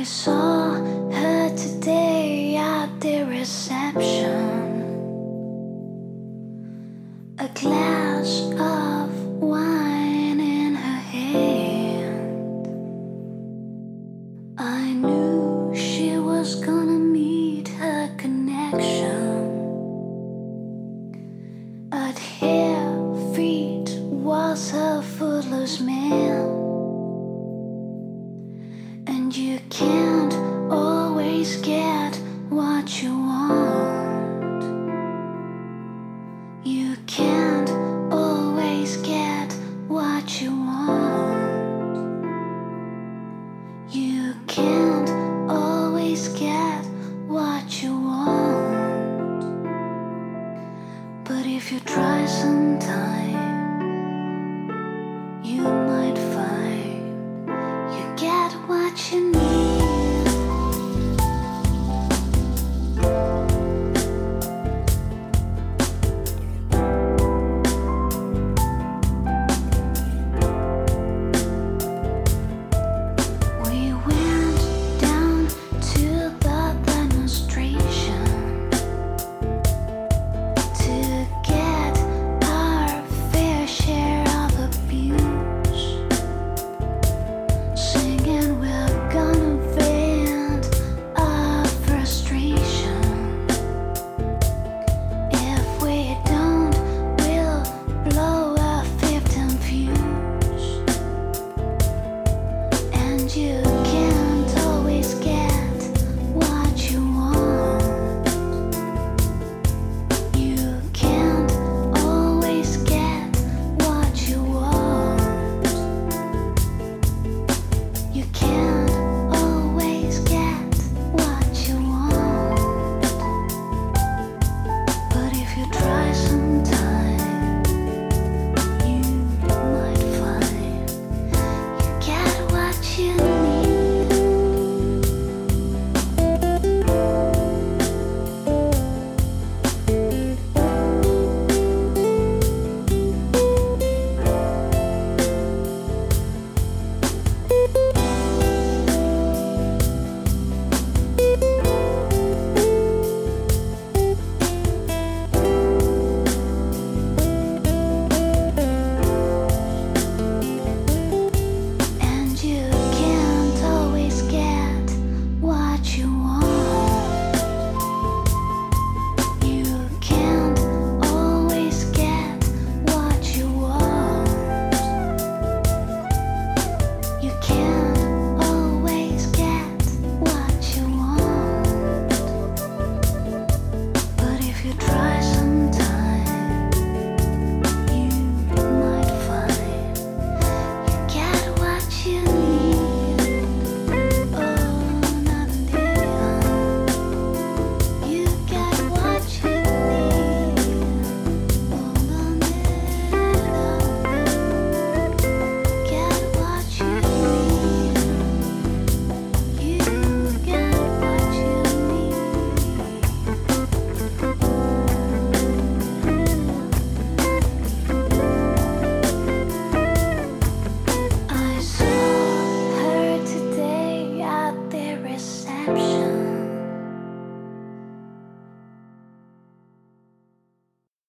I saw her today at the reception. A glass of wine in her hand. I knew she was gonna meet her connection. At her feet was her footloose man. And you can't always get what you want. You can't always get what you want. You can't always get what you want. But if you try sometime, you might find you get what you need. We went down to the demonstration to get our fair share of abuse, singing we're gonna vent our frustration. If we don't, we'll blow a 15 fuse. And you can't always get what you want. You can't always get what you want. You can't always get what you want. But if you try sometime, you might find you get what you need. And you can't always get what you